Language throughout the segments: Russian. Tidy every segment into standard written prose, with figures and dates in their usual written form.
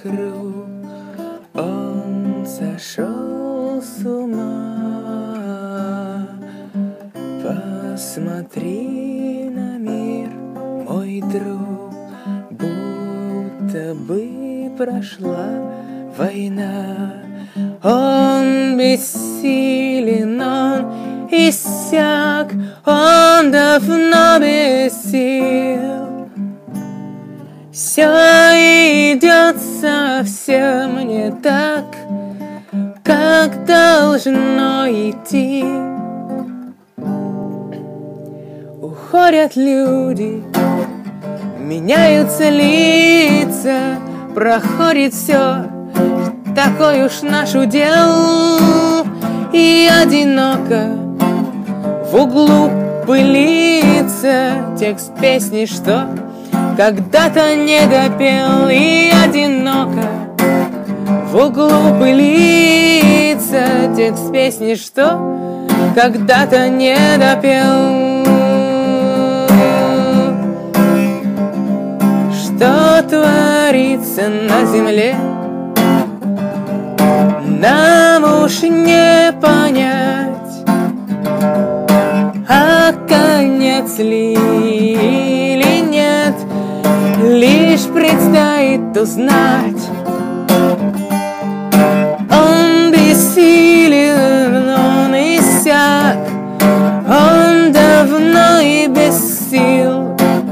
вокруг. Он сошел с ума. Посмотри на мир, мой друг, будто бы прошла война. Он бессилен, он иссяк, он давно без сил. Все идет совсем не так, как должно идти. Уходят люди, меняются лица, проходит все, такой уж наш удел. И одиноко в углу пылится текст песни, что когда-то не допел. И одиноко в углу пылится текст песни, что когда-то не допел. Что творится на земле, нам уж не понять, а конец ли или нет, лишь предстоит узнать. Он бессилен, он иссяк, он давно и без сил.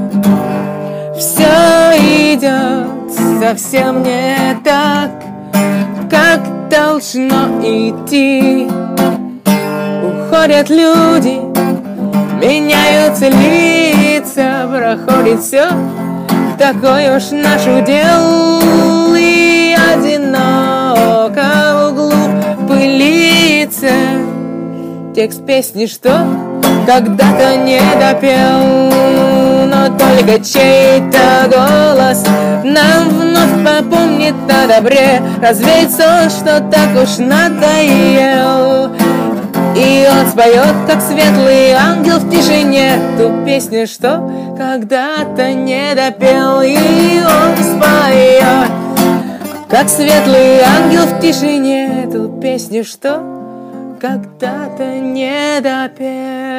Все идет совсем не так, как должно идти. Уходят люди, меняются лица, проходит все, такой уж наш удел. И одиноко в углу пылится текст песни, что когда-то не допел. Но только чей-то голос нам вновь попомнит о добре, развеет сон, что так уж надоел. И он споет, как светлый ангел в тишине, ту песню, что когда-то не допел. И он споет, как светлый ангел в тишине, ту песню, что когда-то не допел.